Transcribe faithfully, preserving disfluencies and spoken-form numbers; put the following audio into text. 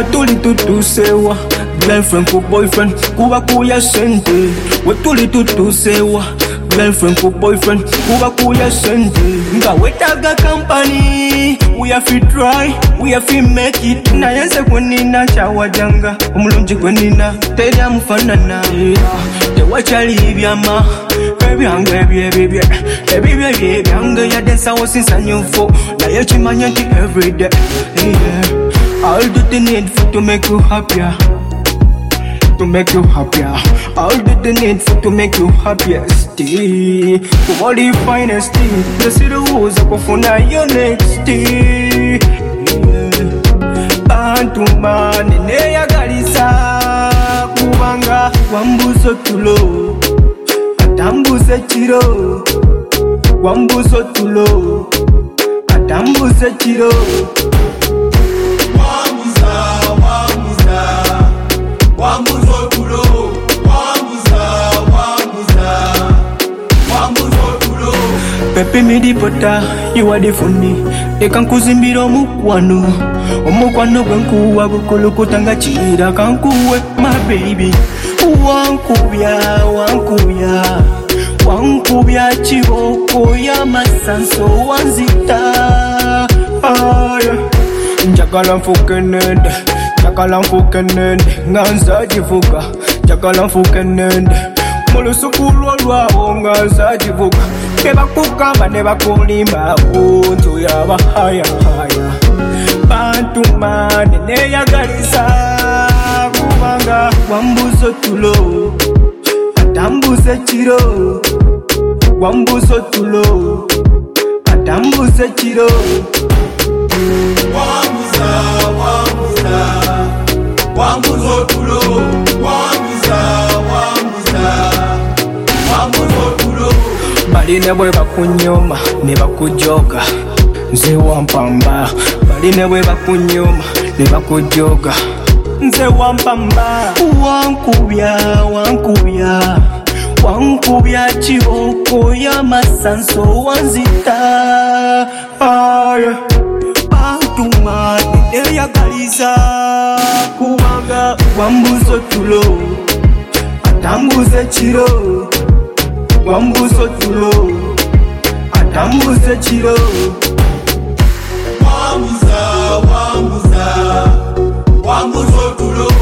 wetuli tutusewa girlfriend ku boyfriend kuba kuya sente wetuli tutusewa girlfriend ku boyfriend kuba kuya sente nga wetaga company we have to try we have to make it na yense kwenina chawajanga omulungi kwenina teri amufanana tewachali ibyama ebyange ebyebibye ebibye ebyange yadensawo sinsanyufu naye kimanye nti everyday yeah. I'll do the needful to make you happier, to make you happier. I'll do the needful to make you happier. Stay, what the finest thing? The city was a kufuna your next day. Bantu mani ne ya galisa kubanga wambuzo tulo, atambuze chiro. Wambuzo tulo, atambuze chiro. Wambuzo tulo, wambuza, wambuza, wambuzo tulo. Pepe midi pota, you are the funny. Eka nkuzimbira omukwano, omukwano gwenkuwa gukulukutanga chira kankuwe, my baby. Wankubya, wankubya, wankubya chiboko ya masanso wanzita. Ah, yeah. Njagala mfuke nende. Njagala mfuke nende, nganza jivuga. Njagala mfuke nende, mulusukulu olwabo nganza jivuga. Nebakukamba nebakulimba kuntu yaba haya haya. Bantu mane neyagalisa kubanga wambuzo tulo, atambuze chiro. Wambuzo tulo, atambuze chiro. Wambuza, wambuza, wambuzo tulo, wambuza, wambuza, wambuzo tulo. Baline bwe bakunyoma ne bakujoga nze wampamba. Baline bwe bakunyoma ne bakujoga nze wampamba. Wankubya, wankubya, wankubya chiboko ya masanso wanzita. Ah, yeah. Bantumani eyagaliza kubanga wambuzo tulo, atambuze chiro. Wambuzo tulo, atambuze chiro. Wambuza, wambuza, wambuzo tulo.